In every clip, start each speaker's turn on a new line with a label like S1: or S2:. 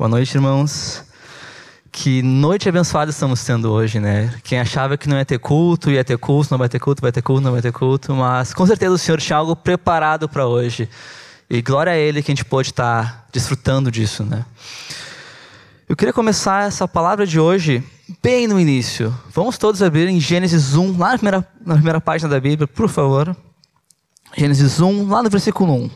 S1: Boa noite, irmãos. Que noite abençoada estamos tendo hoje, né? Quem achava que não ia ter culto, não vai ter culto, vai ter culto, não vai ter culto. Mas com certeza o Senhor tinha algo preparado para hoje. E glória a Ele que a gente pôde estar desfrutando disso, né? Eu queria começar essa palavra de hoje bem no início. Vamos todos abrir em Gênesis 1, lá na primeira página da Bíblia, por favor. Gênesis 1, lá no versículo 1.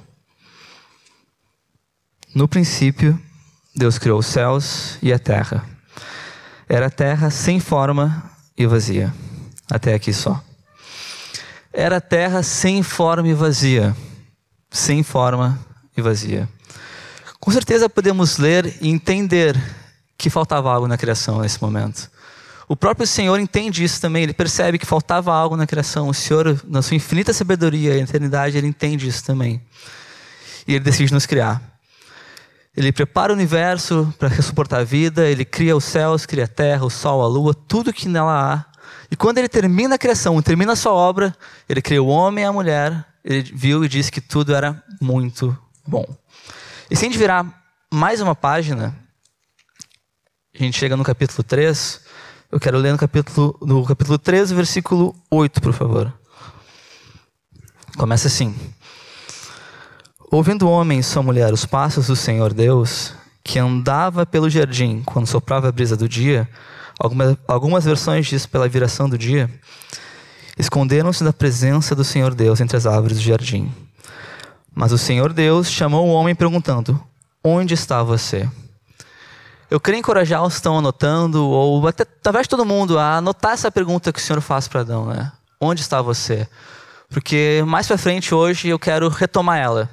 S1: No princípio, Deus criou os céus e a terra. Era a terra sem forma e vazia. Até aqui só. Era a terra sem forma e vazia. Sem forma e vazia. Com certeza podemos ler e entender que faltava algo na criação nesse momento. O próprio Senhor entende isso também. Ele percebe que faltava algo na criação. O Senhor, na sua infinita sabedoria e eternidade, Ele entende isso também. E Ele decide nos criar. Ele prepara o universo para suportar a vida, Ele cria os céus, cria a terra, o sol, a lua, tudo que nela há. E quando Ele termina a criação, termina a sua obra, Ele cria o homem e a mulher, Ele viu e disse que tudo era muito bom. E se a gente virar mais uma página, a gente chega no capítulo 3, eu quero ler no capítulo 3, versículo 8, por favor. Começa assim. Ouvindo o homem e sua mulher os passos do Senhor Deus, que andava pelo jardim quando soprava a brisa do dia, algumas versões diz pela viração do dia, esconderam-se da presença do Senhor Deus entre as árvores do jardim. Mas o Senhor Deus chamou o homem perguntando, onde está você? Eu queria encorajar os que estão anotando, ou até talvez todo mundo, a anotar essa pergunta que o Senhor faz para Adão, né? Onde está você? Porque mais para frente hoje eu quero retomar ela.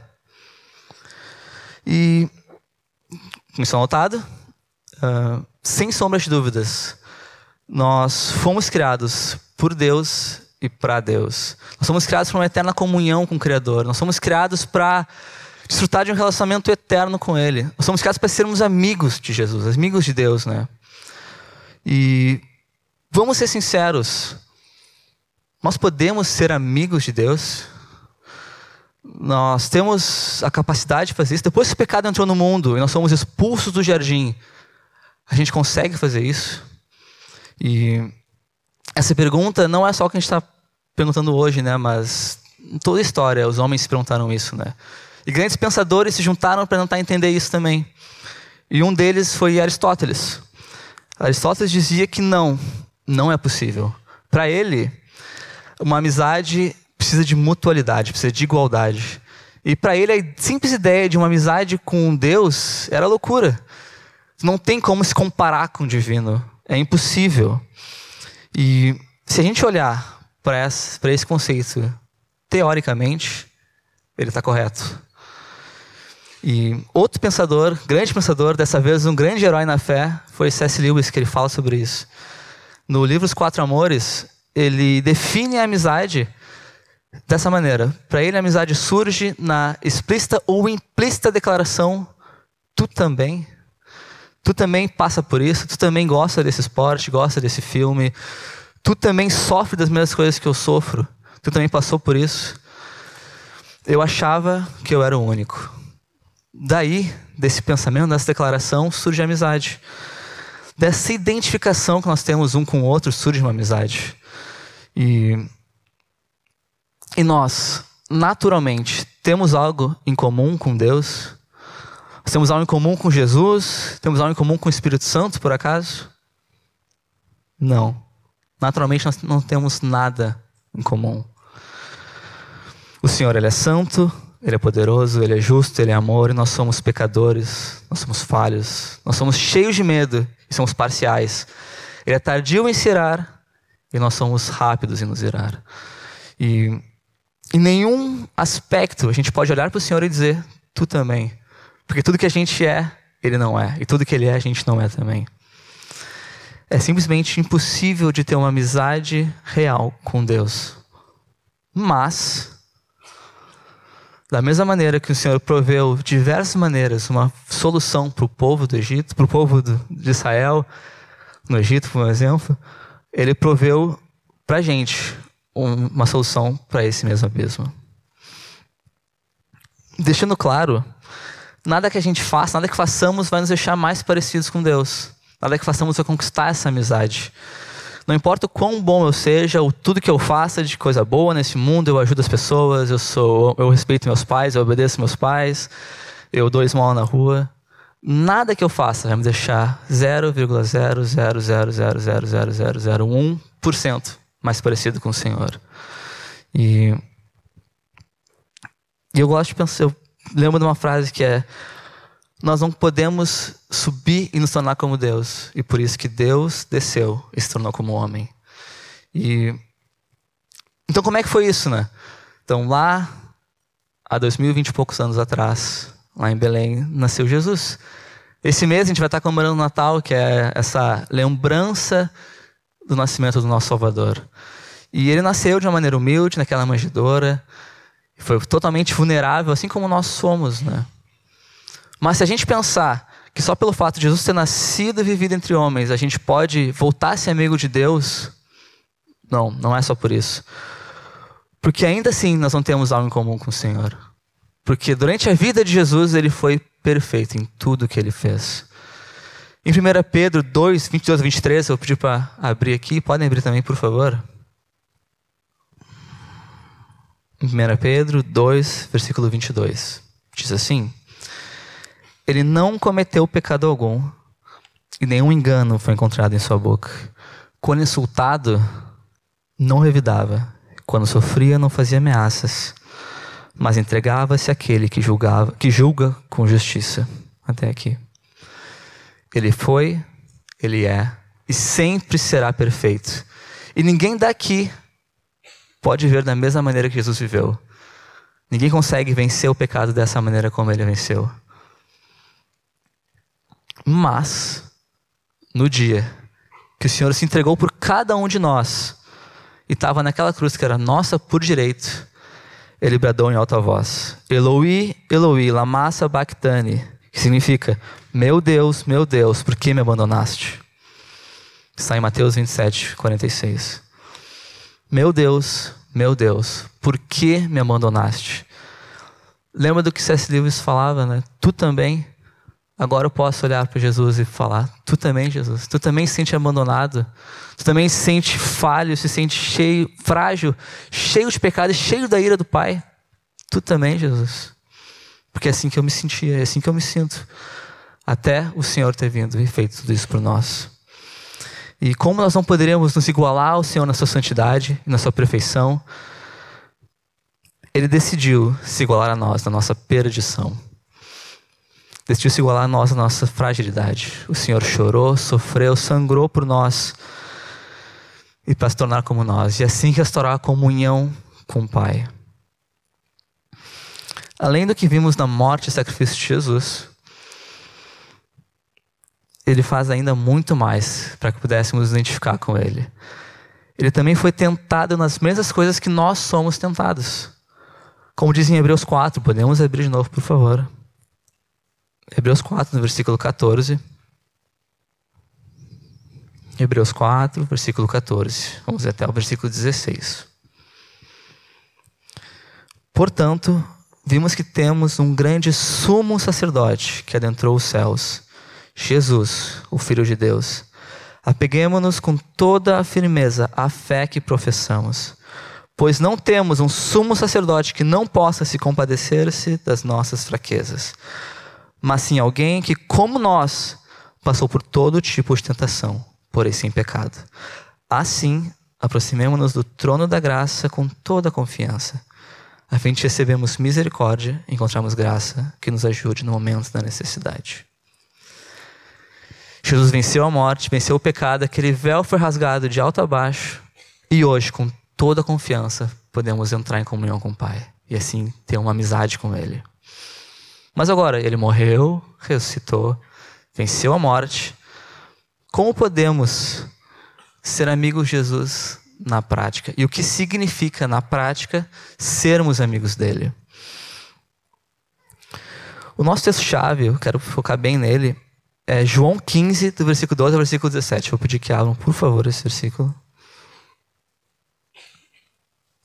S1: E, como está anotado, sem sombras de dúvidas, nós fomos criados por Deus e para Deus. Nós somos criados para uma eterna comunhão com o Criador. Nós somos criados para desfrutar de um relacionamento eterno com Ele. Nós somos criados para sermos amigos de Jesus, amigos de Deus, né? E vamos ser sinceros, nós podemos ser amigos de Deus? Nós temos a capacidade de fazer isso. Depois que o pecado entrou no mundo e nós somos expulsos do jardim, a gente consegue fazer isso? E essa pergunta não é só o que a gente está perguntando hoje, né? Mas em toda a história os homens se perguntaram isso, né? E grandes pensadores se juntaram para tentar entender isso também. E um deles foi Aristóteles. Aristóteles dizia que não é possível. Para ele, uma amizade precisa de mutualidade, precisa de igualdade. E para ele, a simples ideia de uma amizade com Deus era loucura. Não tem como se comparar com o divino. É impossível. E se a gente olhar para esse conceito, teoricamente, ele está correto. E outro pensador, grande pensador, dessa vez um grande herói na fé, foi C.S. Lewis, que ele fala sobre isso. No livro Os Quatro Amores, ele define a amizade dessa maneira. Para ele, a amizade surge na explícita ou implícita declaração: tu também passa por isso, tu também gosta desse esporte, gosta desse filme, tu também sofre das mesmas coisas que eu sofro, tu também passou por isso. Eu achava que eu era o único. Daí, desse pensamento, dessa declaração, surge a amizade. Dessa identificação que nós temos um com o outro, surge uma amizade. E nós, naturalmente, temos algo em comum com Deus? Nós temos algo em comum com Jesus? Temos algo em comum com o Espírito Santo, por acaso? Não. Naturalmente, nós não temos nada em comum. O Senhor, Ele é santo, Ele é poderoso, Ele é justo, Ele é amor, e nós somos pecadores, nós somos falhos, nós somos cheios de medo e somos parciais. Ele é tardio em se irar e nós somos rápidos em nos irar. E em nenhum aspecto a gente pode olhar para o Senhor e dizer, tu também. Porque tudo que a gente é, Ele não é. E tudo que Ele é, a gente não é também. É simplesmente impossível de ter uma amizade real com Deus. Mas, da mesma maneira que o Senhor proveu de diversas maneiras uma solução para o povo do Egito, para o povo de Israel, no Egito, por exemplo, Ele proveu para a gente uma solução para esse mesmo abismo. Deixando claro, nada que a gente faça, nada que façamos vai nos deixar mais parecidos com Deus. Nada que façamos vai conquistar essa amizade. Não importa o quão bom eu seja, ou tudo que eu faça de coisa boa nesse mundo, eu ajudo as pessoas, eu respeito meus pais, eu obedeço meus pais, eu dou esmola na rua. Nada que eu faça vai me deixar 0,000000001% mais parecido com o Senhor. E eu gosto de pensar, eu lembro de uma frase que é: nós não podemos subir e nos tornar como Deus. E por isso que Deus desceu e se tornou como homem. Então como é que foi isso, né? Então lá, há 2020 e poucos anos atrás, lá em Belém, nasceu Jesus. Esse mês a gente vai estar comemorando o Natal, que é essa lembrança do nascimento do nosso Salvador. E ele nasceu de uma maneira humilde, naquela manjedoura. Foi totalmente vulnerável, assim como nós somos, né? Mas se a gente pensar que só pelo fato de Jesus ter nascido e vivido entre homens, a gente pode voltar a ser amigo de Deus, não é só por isso. Porque ainda assim nós não temos algo em comum com o Senhor. Porque durante a vida de Jesus, ele foi perfeito em tudo que ele fez. Em 1 Pedro 2, 22 a 23, eu vou pedir para abrir aqui. Podem abrir também, por favor. Em 1 Pedro 2, versículo 22. Diz assim: ele não cometeu pecado algum, e nenhum engano foi encontrado em sua boca. Quando insultado, não revidava. Quando sofria, não fazia ameaças, mas entregava-se àquele que julga com justiça. Até aqui. Ele foi, ele é, e sempre será perfeito. E ninguém daqui pode viver da mesma maneira que Jesus viveu. Ninguém consegue vencer o pecado dessa maneira como ele venceu. Mas, no dia que o Senhor se entregou por cada um de nós e estava naquela cruz que era nossa por direito, ele bradou em alta voz: Eloi, Eloi, lama sabachthani, que significa: meu Deus, por que me abandonaste? Está em Mateus 27, 46. Meu Deus, por que me abandonaste? Lembra do que C.S. Lewis falava, né? Tu também. Agora eu posso olhar para Jesus e falar: tu também, Jesus. Tu também se sente abandonado. Tu também se sente falho, se sente cheio, frágil, cheio de pecado e cheio da ira do Pai. Tu também, Jesus. Porque é assim que eu me sentia, é assim que eu me sinto. Até o Senhor ter vindo e feito tudo isso por nós. E como nós não poderíamos nos igualar ao Senhor na sua santidade e na sua perfeição, ele decidiu se igualar a nós, na nossa perdição. Decidiu se igualar a nós, na nossa fragilidade. O Senhor chorou, sofreu, sangrou por nós e para se tornar como nós. E assim restaurar a comunhão com o Pai. Além do que vimos na morte e sacrifício de Jesus, ele faz ainda muito mais para que pudéssemos nos identificar com ele. Ele também foi tentado nas mesmas coisas que nós somos tentados. Como diz em Hebreus 4, podemos abrir de novo, por favor. Hebreus 4, no versículo 14. Hebreus 4, versículo 14. Vamos até o versículo 16. Portanto, vimos que temos um grande sumo sacerdote que adentrou os céus, Jesus, o Filho de Deus. Apeguemo-nos com toda a firmeza à fé que professamos, pois não temos um sumo sacerdote que não possa se compadecer-se das nossas fraquezas, mas sim alguém que, como nós, passou por todo tipo de tentação, porém sem pecado. Assim, aproximemo-nos do trono da graça com toda a confiança, a fim de recebermos misericórdia e encontrarmos graça que nos ajude no momento da necessidade. Jesus venceu a morte, venceu o pecado, aquele véu foi rasgado de alto a baixo, e hoje, com toda a confiança, podemos entrar em comunhão com o Pai e assim ter uma amizade com Ele. Mas agora, Ele morreu, ressuscitou, venceu a morte. Como podemos ser amigos de Jesus na prática? E o que significa, na prática, sermos amigos dele? O nosso texto-chave, eu quero focar bem nele, é João 15, do versículo 12 ao versículo 17. Vou pedir que abram, por favor, esse versículo.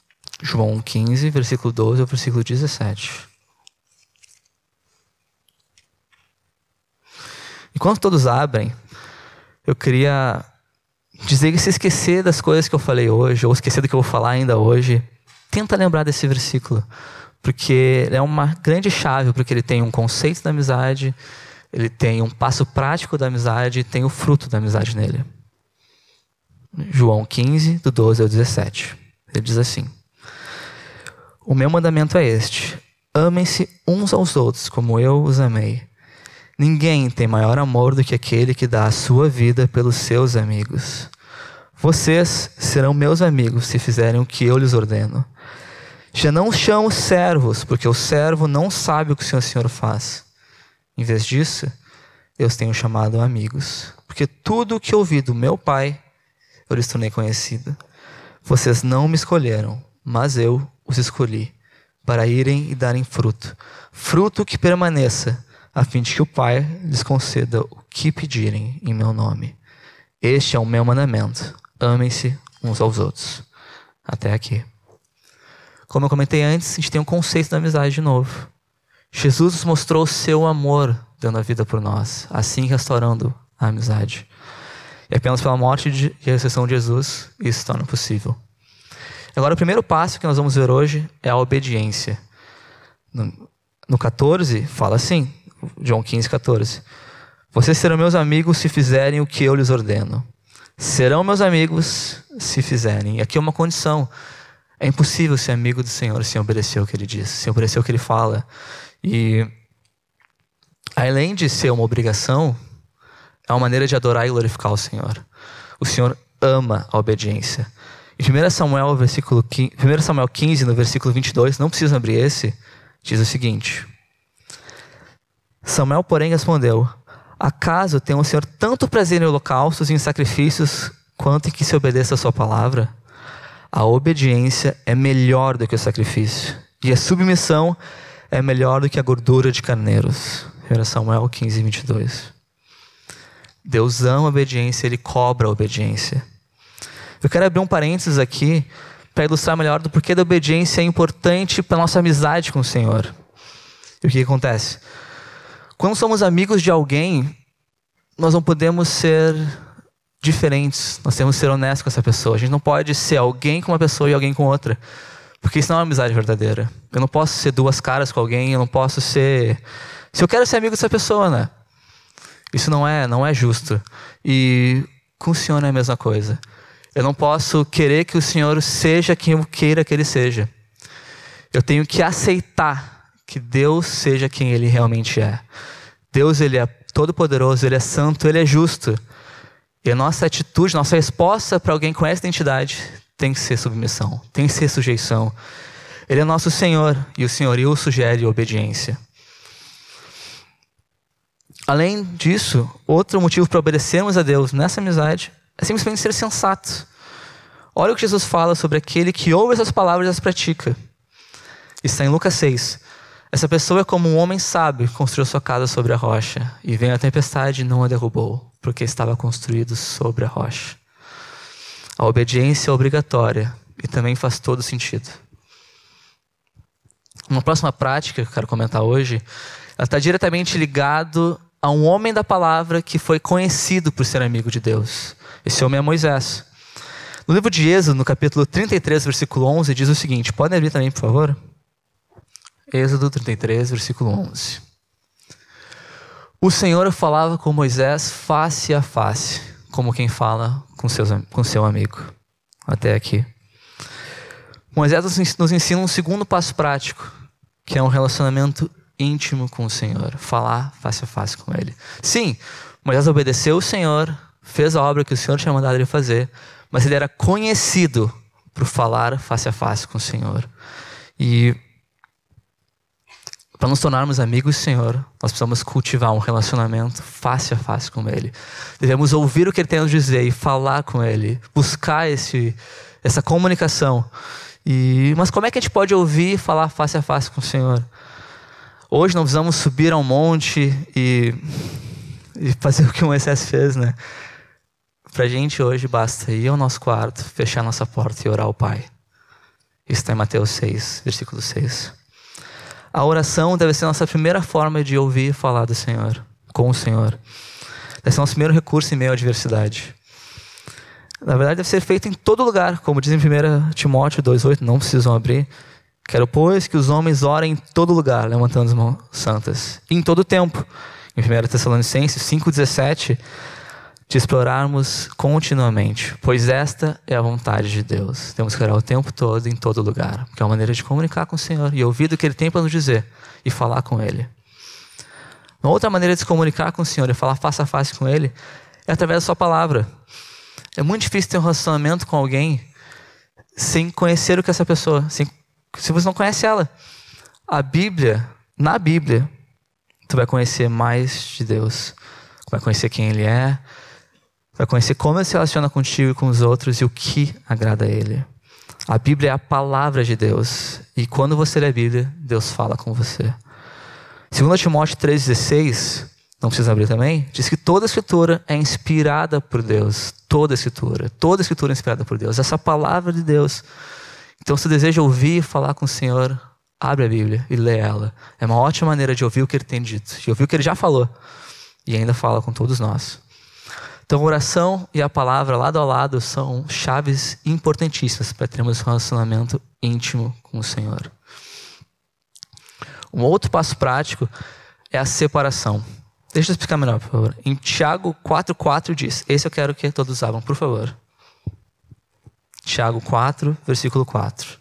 S1: João 15, versículo 12 ao versículo 17. Enquanto todos abrem, eu queria dizer que se esquecer das coisas que eu falei hoje, ou esquecer do que eu vou falar ainda hoje, tenta lembrar desse versículo, porque é uma grande chave, porque ele tem um conceito da amizade, ele tem um passo prático da amizade e tem o fruto da amizade nele. João 15, do 12 ao 17. Ele diz assim: o meu mandamento é este: amem-se uns aos outros como eu os amei. Ninguém tem maior amor do que aquele que dá a sua vida pelos seus amigos. Vocês serão meus amigos se fizerem o que eu lhes ordeno. Já não os chamo servos, porque o servo não sabe o que o Senhor faz. Em vez disso, eu os tenho chamado amigos, porque tudo o que ouvi do meu Pai, eu lhes tornei conhecido. Vocês não me escolheram, mas eu os escolhi, para irem e darem fruto. Fruto que permaneça, a fim de que o Pai lhes conceda o que pedirem em meu nome. Este é o meu mandamento: amem-se uns aos outros. Até aqui. Como eu comentei antes, a gente tem um conceito da amizade de novo. Jesus nos mostrou o seu amor dando a vida por nós, assim restaurando a amizade. E apenas pela morte e ressurreição de Jesus, isso se torna possível. Agora, o primeiro passo que nós vamos ver hoje é a obediência. No 14, fala assim, João 15, 14. Vocês serão meus amigos se fizerem o que eu lhes ordeno. Serão meus amigos se fizerem. E aqui é uma condição. É impossível ser amigo do Senhor sem obedecer o que Ele diz, sem obedecer o que Ele fala. E além de ser uma obrigação, é uma maneira de adorar e glorificar o Senhor. O Senhor ama a obediência. Em 1 Samuel 15, no versículo 22, não precisa abrir esse, diz o seguinte: Samuel, porém, respondeu: acaso tem o Senhor tanto prazer em holocaustos e em sacrifícios, quanto em que se obedeça a sua palavra? A obediência é melhor do que o sacrifício, e a submissão é melhor do que a gordura de carneiros. 1 Samuel 15, 22. Deus ama a obediência, Ele cobra a obediência. Eu quero abrir um parênteses aqui para ilustrar melhor do porquê da obediência é importante para a nossa amizade com o Senhor. E o que acontece? Quando somos amigos de alguém, nós não podemos ser diferentes. Nós temos que ser honestos com essa pessoa. A gente não pode ser alguém com uma pessoa e alguém com outra, porque isso não é uma amizade verdadeira. Eu não posso ser duas caras com alguém, eu não posso ser... Se eu quero ser amigo dessa pessoa, né? Isso não é justo. E com o Senhor é a mesma coisa. Eu não posso querer que o Senhor seja quem eu queira que Ele seja. Eu tenho que aceitar que Deus seja quem Ele realmente é. Deus, Ele é todo-poderoso, Ele é santo, Ele é justo. E a nossa atitude, nossa resposta para alguém com essa identidade tem que ser submissão, tem que ser sujeição. Ele é nosso Senhor e o senhorio sugere obediência. Além disso, outro motivo para obedecermos a Deus nessa amizade é simplesmente ser sensato. Olha o que Jesus fala sobre aquele que ouve essas palavras e as pratica. Isso está em Lucas 6. Essa pessoa é como um homem sábio que construiu sua casa sobre a rocha, e veio a tempestade e não a derrubou, porque estava construído sobre a rocha. A obediência é obrigatória e também faz todo sentido. Uma próxima prática que eu quero comentar hoje, ela está diretamente ligado a um homem da palavra que foi conhecido por ser amigo de Deus. Esse homem é Moisés. No livro de Êxodo, no capítulo 33, versículo 11, diz o seguinte, podem abrir também, por favor? Êxodo 33, versículo 11. O Senhor falava com Moisés face a face, como quem fala com seu amigo. Até aqui. Moisés nos ensina um segundo passo prático, que é um relacionamento íntimo com o Senhor. Falar face a face com Ele. Sim, Moisés obedeceu o Senhor, fez a obra que o Senhor tinha mandado ele fazer, mas ele era conhecido por falar face a face com o Senhor. E para nos tornarmos amigos do Senhor, nós precisamos cultivar um relacionamento face a face com Ele. Devemos ouvir o que Ele tem a nos dizer e falar com Ele, buscar essa comunicação. Mas como é que a gente pode ouvir e falar face a face com o Senhor? Hoje não precisamos subir a um monte e fazer o que o Moisés fez, né? Pra gente hoje basta ir ao nosso quarto, fechar nossa porta e orar ao Pai. Isso está em Mateus 6, versículo 6. A oração deve ser a nossa primeira forma de ouvir e falar do Senhor, com o Senhor. Deve ser nosso primeiro recurso em meio à adversidade. Na verdade, deve ser feito em todo lugar, como diz em 1 Timóteo 2,8, não precisam abrir. Quero, pois, que os homens orem em todo lugar, levantando as mãos santas. E em todo tempo. Em 1 Tessalonicenses 5,17, de explorarmos continuamente, pois esta é a vontade de Deus. Temos que orar o tempo todo, em todo lugar, porque é uma maneira de comunicar com o Senhor e ouvir o que Ele tem para nos dizer e falar com Ele. Uma outra maneira de se comunicar com o Senhor e falar face a face com Ele é através da sua palavra. É muito difícil ter um relacionamento com alguém sem conhecer o que essa pessoa, se você não conhece ela. Na Bíblia, tu vai conhecer mais de Deus, vai conhecer quem Ele é, vai conhecer como Ele se relaciona contigo e com os outros e o que agrada a Ele. A Bíblia é a palavra de Deus. E quando você lê a Bíblia, Deus fala com você. 2 Timóteo 3,16, não precisa abrir também, diz que toda a Escritura é inspirada por Deus. Toda a Escritura é inspirada por Deus. Essa palavra de Deus. Então, se você deseja ouvir e falar com o Senhor, abre a Bíblia e lê ela. É uma ótima maneira de ouvir o que Ele tem dito, de ouvir o que Ele já falou e ainda fala com todos nós. Então, a oração e a palavra, lado a lado, são chaves importantíssimas para termos um relacionamento íntimo com o Senhor. Um outro passo prático é a separação. Deixa eu explicar melhor, por favor. Em Tiago 4,4 diz, esse eu quero que todos abram, por favor. Tiago 4, versículo 4.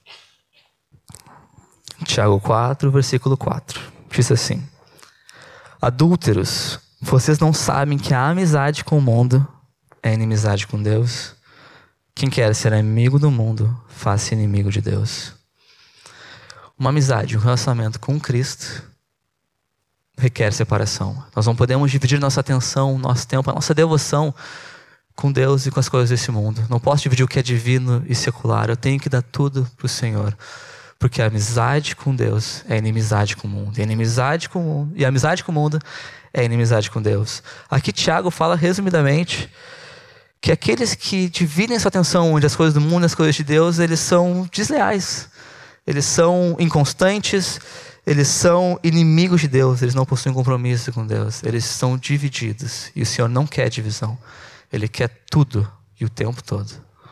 S1: Tiago 4, versículo 4. Diz assim: adúlteros, vocês não sabem que a amizade com o mundo é inimizade com Deus? Quem quer ser amigo do mundo, faça inimigo de Deus. Uma amizade, um relacionamento com Cristo requer separação. Nós não podemos dividir nossa atenção, nosso tempo, a nossa devoção com Deus e com as coisas desse mundo. Não posso dividir o que é divino e secular. Eu tenho que dar tudo para o Senhor. Porque a amizade com Deus é inimizade com o mundo. E a amizade com o mundo é inimizade com Deus. Aqui Tiago fala resumidamente que aqueles que dividem sua atenção entre as coisas do mundo e as coisas de Deus, eles são desleais. Eles são inconstantes, eles são inimigos de Deus, eles não possuem compromisso com Deus, eles são divididos. E o Senhor não quer divisão, Ele quer tudo e o tempo todo.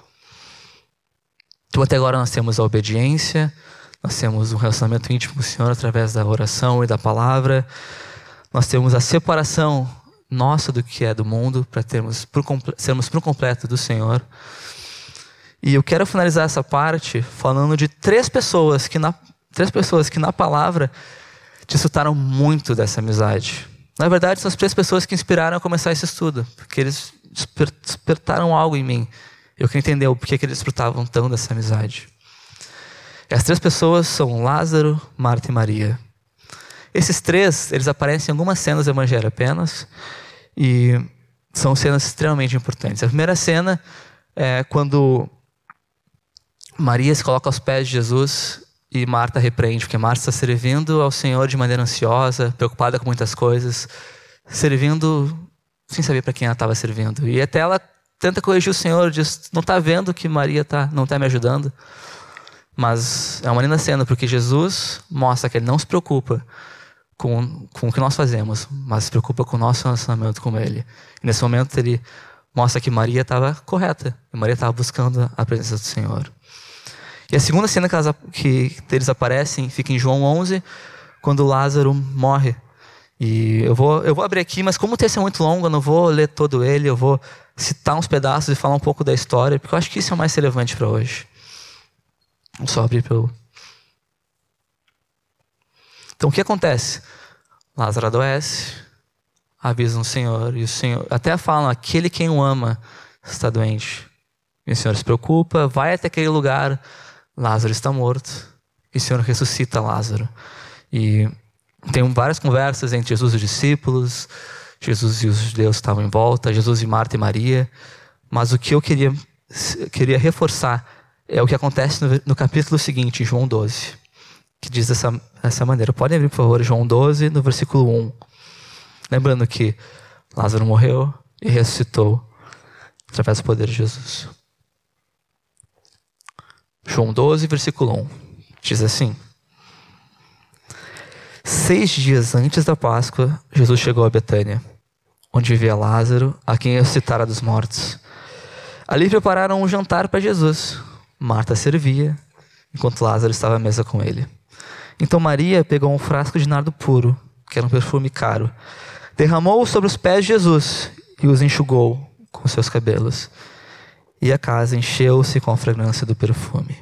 S1: Então até agora nós temos a obediência, nós temos um relacionamento íntimo com o Senhor através da oração e da palavra, nós temos a separação nossa do que é do mundo para sermos por completo do Senhor. E eu quero finalizar essa parte falando de três pessoas que na palavra desfrutaram muito dessa amizade. Na verdade, são as três pessoas que inspiraram a começar esse estudo, porque eles despertaram algo em mim. Eu queria entender o porquê que eles desfrutavam tão dessa amizade. E as três pessoas são Lázaro, Marta e Maria. Esses três, eles aparecem em algumas cenas do Evangelho apenas, e são cenas extremamente importantes. A primeira cena é quando Maria se coloca aos pés de Jesus e Marta repreende, porque Marta está servindo ao Senhor de maneira ansiosa, preocupada com muitas coisas, servindo sem saber para quem ela estava servindo. E até ela tenta corrigir o Senhor, diz, não está vendo que Maria não está me ajudando? Mas é uma linda cena, porque Jesus mostra que Ele não se preocupa com o que nós fazemos, mas se preocupa com o nosso relacionamento com Ele. E nesse momento Ele mostra que Maria estava correta, e Maria estava buscando a presença do Senhor. E a segunda cena que eles aparecem fica em João 11, quando Lázaro morre. E eu vou abrir aqui, mas como o texto é muito longo, eu não vou ler todo ele, eu vou citar uns pedaços e falar um pouco da história, porque eu acho que isso é o mais relevante para hoje. Vou só abrir para eu... Então o que acontece? Lázaro adoece, avisa o Senhor, e o Senhor até falam, aquele quem o ama está doente. E o Senhor se preocupa, vai até aquele lugar, Lázaro está morto, e o Senhor ressuscita Lázaro. E tem várias conversas entre Jesus e os discípulos, Jesus e os judeus estavam em volta, Jesus e Marta e Maria, mas o que eu queria reforçar é o que acontece no capítulo seguinte, João 12, que diz dessa maneira. Podem abrir, por favor, João 12, no versículo 1. Lembrando que Lázaro morreu e ressuscitou através do poder de Jesus. João 12, versículo 1. Diz assim: 6 dias antes da Páscoa, Jesus chegou a Betânia, onde vivia Lázaro, a quem ressuscitara dos mortos. Ali prepararam um jantar para Jesus. Marta servia, enquanto Lázaro estava à mesa com ele. Então Maria pegou um frasco de nardo puro, que era um perfume caro, derramou-o sobre os pés de Jesus e os enxugou com seus cabelos. E a casa encheu-se com a fragrância do perfume.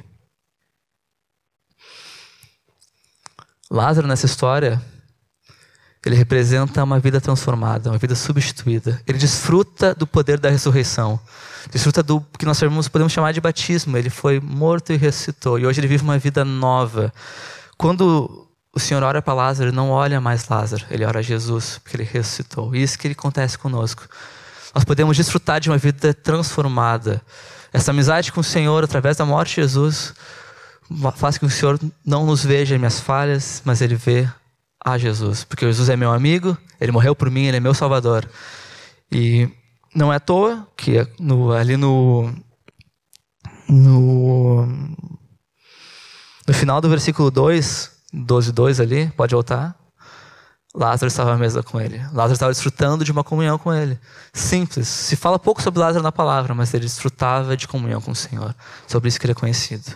S1: Lázaro, nessa história, ele representa uma vida transformada, uma vida substituída. Ele desfruta do poder da ressurreição. Desfruta do que nós podemos chamar de batismo. Ele foi morto e ressuscitou. E hoje ele vive uma vida nova. Quando o Senhor ora para Lázaro, ele não olha mais Lázaro. Ele ora a Jesus, porque ele ressuscitou. E isso que acontece conosco. Nós podemos desfrutar de uma vida transformada. Essa amizade com o Senhor, através da morte de Jesus, faz com que o Senhor não nos veja em minhas falhas, mas Ele vê a Jesus. Porque Jesus é meu amigo, Ele morreu por mim, Ele é meu Salvador. E não é à toa que ali no final do versículo 2, 12:2 ali, pode voltar. Lázaro estava à mesa com ele. Lázaro estava desfrutando de uma comunhão com ele. Simples. Se fala pouco sobre Lázaro na palavra, mas ele desfrutava de comunhão com o Senhor. Sobre isso que ele é conhecido.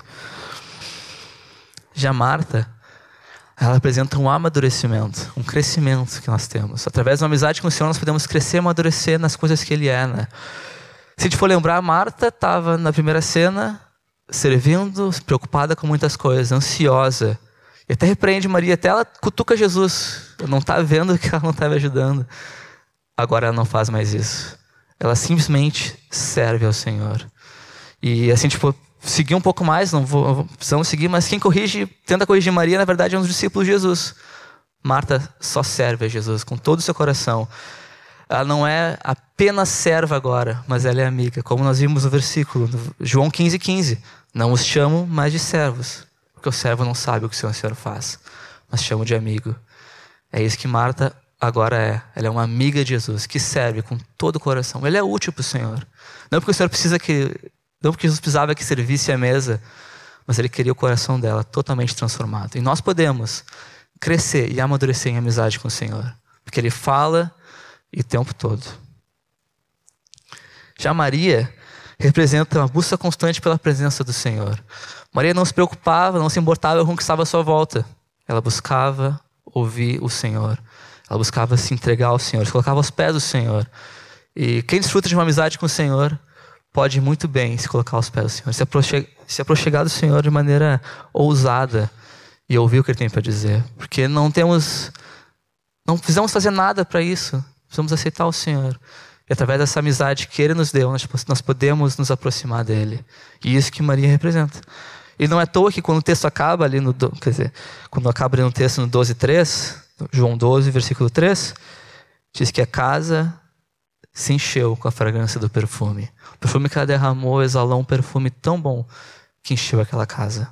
S1: Já Marta, ela representa um amadurecimento, um crescimento que nós temos. Através de uma amizade com o Senhor, nós podemos crescer e amadurecer nas coisas que Ele é, né? Se a gente for lembrar, Marta estava na primeira cena, servindo, preocupada com muitas coisas, ansiosa. E até repreende Maria, até ela cutuca Jesus. Ela não está vendo que ela não está me ajudando. Agora ela não faz mais isso. Ela simplesmente serve ao Senhor. E assim, seguir um pouco mais, precisamos seguir, mas quem tenta corrigir Maria, na verdade, é um dos discípulos de Jesus. Marta só serve a Jesus com todo o seu coração. Ela não é apenas serva agora, mas ela é amiga. Como nós vimos no versículo, João 15:15. Não os chamo mais de servos, porque o servo não sabe o que o Senhor faz, mas chamo de amigo. É isso que Marta agora é. Ela é uma amiga de Jesus, que serve com todo o coração. Ela é útil para o Senhor. Não porque Jesus precisava que servisse à mesa, mas Ele queria o coração dela totalmente transformado. E nós podemos crescer e amadurecer em amizade com o Senhor, porque Ele fala e o tempo todo. Já Maria representa uma busca constante pela presença do Senhor. Maria não se preocupava, não se importava com o que estava à sua volta. Ela buscava ouvir o Senhor. Ela buscava se entregar ao Senhor, se colocava aos pés do Senhor. E quem desfruta de uma amizade com o Senhor pode muito bem se colocar aos pés do Senhor, se aproximar do Senhor de maneira ousada e ouvir o que Ele tem para dizer. Porque não precisamos fazer nada para isso. Precisamos aceitar o Senhor. E através dessa amizade que Ele nos deu, nós podemos nos aproximar dEle. E isso que Maria representa. E não é à toa que quando o texto acaba ali quando acaba ali no texto no 12:3, João 12, versículo 3, diz que a casa se encheu com a fragrância do perfume. O perfume que ela derramou exalou um perfume tão bom que encheu aquela casa.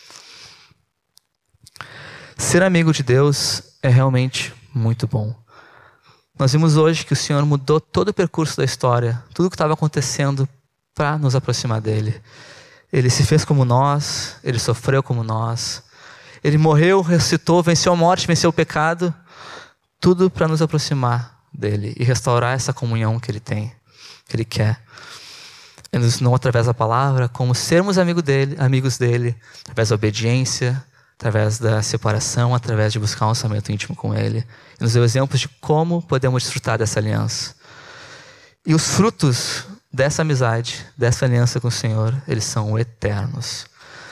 S1: Ser amigo de Deus é realmente muito bom. Nós vimos hoje que o Senhor mudou todo o percurso da história, tudo o que estava acontecendo para nos aproximar dEle. Ele se fez como nós, Ele sofreu como nós, Ele morreu, ressuscitou, venceu a morte, venceu o pecado, tudo para nos aproximar dEle e restaurar essa comunhão que Ele tem, que Ele quer. Ele nos ensinou através da palavra como sermos amigos dEle, através da obediência, através da separação, através de buscar um relacionamento íntimo com Ele. E nos deu exemplos de como podemos desfrutar dessa aliança. E os frutos dessa amizade, dessa aliança com o Senhor, eles são eternos.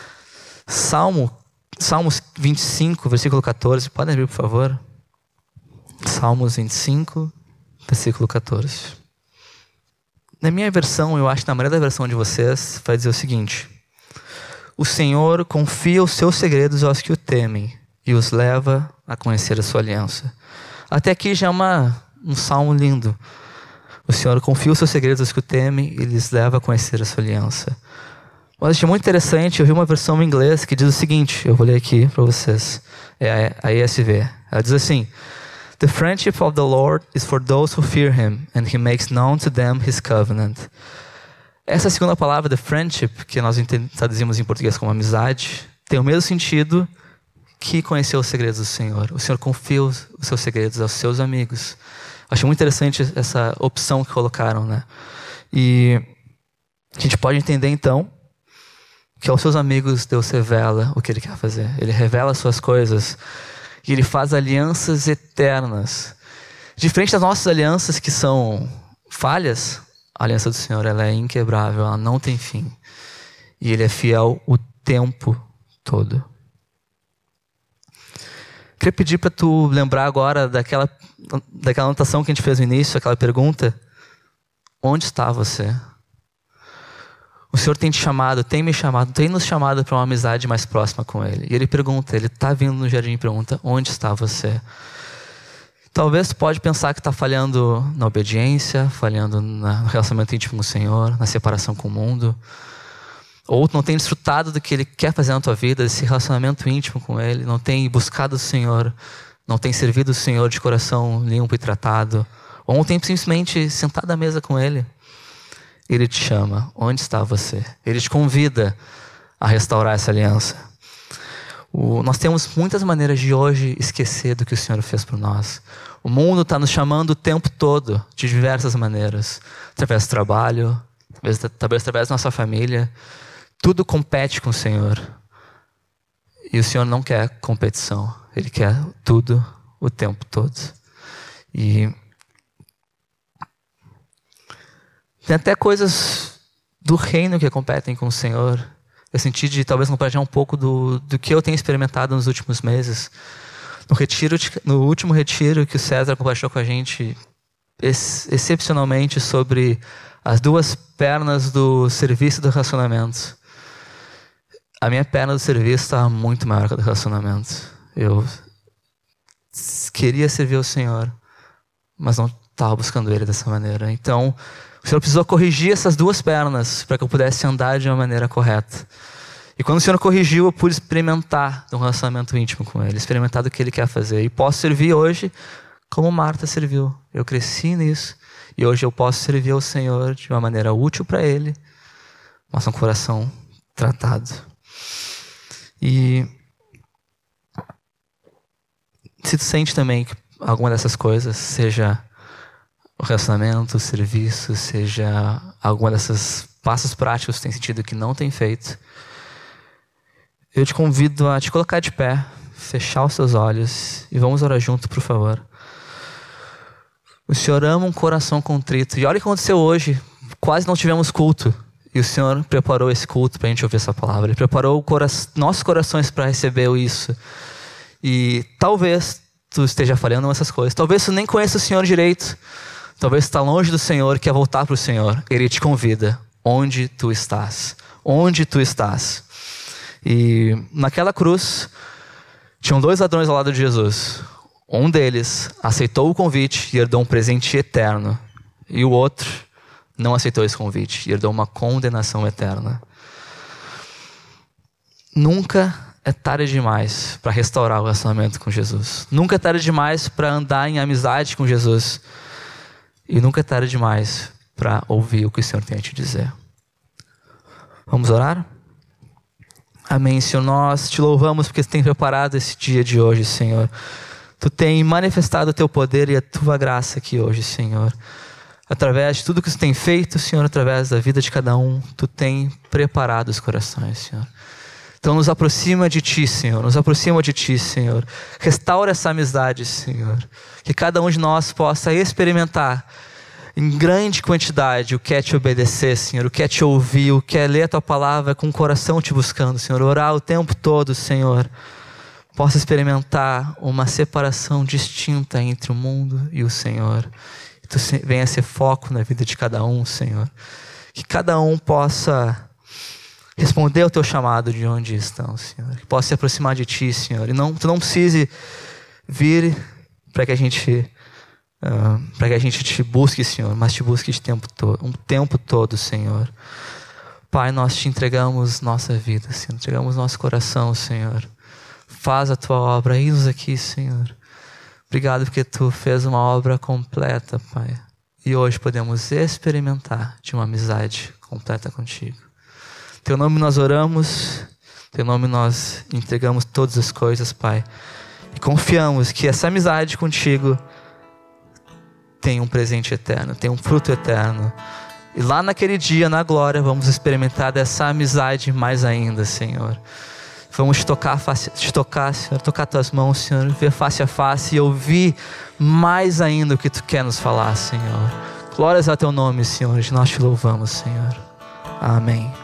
S1: Salmos 25, versículo 14. Podem abrir, por favor? Salmos 25, versículo 14. Na minha versão, eu acho que na maioria da versão de vocês, vai dizer o seguinte: o Senhor confia os seus segredos aos que o temem e os leva a conhecer a sua aliança. Até aqui já é um salmo lindo. O Senhor confia os seus segredos aos que o temem e lhes leva a conhecer a sua aliança. Mas achei muito interessante, eu vi uma versão em inglês que diz o seguinte, eu vou ler aqui para vocês. É a ESV. Ela diz assim: The friendship of the Lord is for those who fear Him, and He makes known to them His covenant. Essa segunda palavra, the friendship, que nós traduzimos em português como amizade, tem o mesmo sentido que conhecer os segredos do Senhor. O Senhor confia os seus segredos aos seus amigos. Achei muito interessante essa opção que colocaram, né? E a gente pode entender, então, que aos seus amigos Deus revela o que Ele quer fazer. Ele revela as suas coisas e Ele faz alianças eternas. Diferente das nossas alianças que são falhas, a aliança do Senhor ela é inquebrável, ela não tem fim. E Ele é fiel o tempo todo. Queria pedir para tu lembrar agora daquela anotação que a gente fez no início, aquela pergunta. Onde está você? O Senhor tem te chamado, tem me chamado, tem nos chamado para uma amizade mais próxima com Ele. E Ele pergunta, Ele está vindo no jardim e pergunta, onde está você? Talvez tu pode pensar que está falhando na obediência, falhando no relacionamento íntimo com o Senhor, na separação com o mundo. Ou tu não tem desfrutado do que Ele quer fazer na tua vida, desse relacionamento íntimo com Ele, não tem buscado o Senhor, não tem servido o Senhor de coração limpo e tratado, ou não tem simplesmente sentado à mesa com Ele. Ele te chama, onde está você? Ele te convida a restaurar essa aliança. Nós temos muitas maneiras de hoje esquecer do que o Senhor fez por nós. O mundo está nos chamando o tempo todo, de diversas maneiras. Através do trabalho, talvez através da nossa família. Tudo compete com o Senhor. E o Senhor não quer competição. Ele quer tudo o tempo todo. E tem até coisas do reino que competem com o Senhor. Eu senti de talvez compartilhar um pouco do que eu tenho experimentado nos últimos meses. No último retiro que o César compartilhou com a gente, excepcionalmente sobre as duas pernas do serviço e do relacionamento. A minha perna do serviço estava muito maior que a do relacionamento. Eu queria servir ao Senhor, mas não estava buscando Ele dessa maneira. Então, o Senhor precisou corrigir essas duas pernas para que eu pudesse andar de uma maneira correta. E quando o Senhor corrigiu, eu pude experimentar de um relacionamento íntimo com Ele, experimentar do que Ele quer fazer. E posso servir hoje como Marta serviu. Eu cresci nisso e hoje eu posso servir ao Senhor de uma maneira útil para Ele, mas com o coração tratado. E se tu sente também que alguma dessas coisas, seja o relacionamento, o serviço, seja alguma dessas passos práticos que tem sentido que não tem feito, eu te convido a te colocar de pé, fechar os seus olhos e vamos orar junto, por favor. O Senhor ama um coração contrito. E olha o que aconteceu hoje. Quase não tivemos culto. E o Senhor preparou esse culto para a gente ouvir essa palavra. Ele preparou nossos corações para receber isso. E talvez tu esteja falhando nessas coisas. Talvez tu nem conheça o Senhor direito. Talvez tu está longe do Senhor e quer voltar para o Senhor. Ele te convida. Onde tu estás? Onde tu estás? E naquela cruz, tinham dois ladrões ao lado de Jesus. Um deles aceitou o convite e herdou um presente eterno. E o outro não aceitou esse convite e herdou uma condenação eterna. Nunca é tarde demais para restaurar o relacionamento com Jesus. Nunca é tarde demais para andar em amizade com Jesus. E nunca é tarde demais para ouvir o que o Senhor tem a te dizer. Vamos orar? Amém, Senhor. Nós te louvamos porque tu tem preparado esse dia de hoje, Senhor. Tu tem manifestado o teu poder e a tua graça aqui hoje, Senhor. Através de tudo que tu tem feito, Senhor, através da vida de cada um, tu tem preparado os corações, Senhor. Então nos aproxima de ti, Senhor. Nos aproxima de ti, Senhor. Restaura essa amizade, Senhor. Que cada um de nós possa experimentar em grande quantidade o que é te obedecer, Senhor. O que é te ouvir, o que é ler a tua palavra com o coração te buscando, Senhor. Orar o tempo todo, Senhor. Possa experimentar uma separação distinta entre o mundo e o Senhor. Que tu venha ser foco na vida de cada um, Senhor. Que cada um possa responder ao teu chamado de onde estão, Senhor. Que possa se aproximar de ti, Senhor. E tu não precise vir para que a gente te busque, Senhor, mas te busque um tempo todo, Senhor. Pai, nós te entregamos nossa vida, Senhor. Entregamos nosso coração, Senhor. Faz a tua obra, eis-nos aqui, Senhor. Obrigado porque tu fez uma obra completa, Pai. E hoje podemos experimentar de uma amizade completa contigo. Teu nome nós oramos, teu nome nós entregamos todas as coisas, Pai. E confiamos que essa amizade contigo tem um presente eterno, tem um fruto eterno. E lá naquele dia, na glória, vamos experimentar dessa amizade mais ainda, Senhor. Vamos te tocar, Senhor, tocar tuas mãos, Senhor, ver face a face e ouvir mais ainda o que tu quer nos falar, Senhor. Glórias ao teu nome, Senhor, nós te louvamos, Senhor. Amém.